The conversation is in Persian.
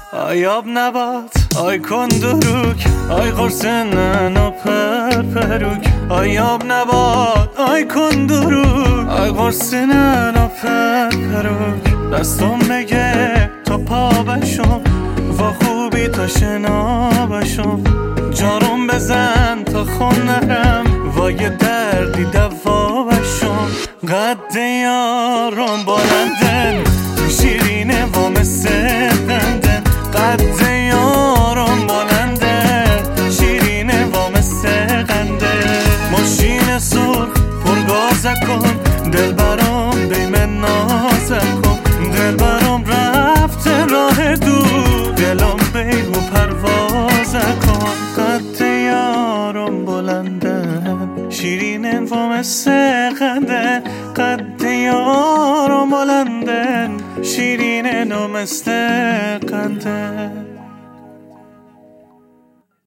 آی آب نبات، آی کندروک، آی قرصنن و پروک. آی آب نبات، آی کندروک، آی قرصنن و پروک. دستم بگه تا پا بشم و خوبی تا شنا بشم. جارم بزن تا خون نرم و یه دردی دوا بشم. قد یارم بلندن شیرینه و مثل قندن. قد یارم بلندن شیرینه و مثل قندن. ماشین سرخ پرگازه کن دل برام دیم نازه کن. دل برام رفته راه دور دلم بیم و پروازه کن. قد یارم بلندن شیرینه و مثل قندن. قد یارم بلندن شیرینه و مثل قندن.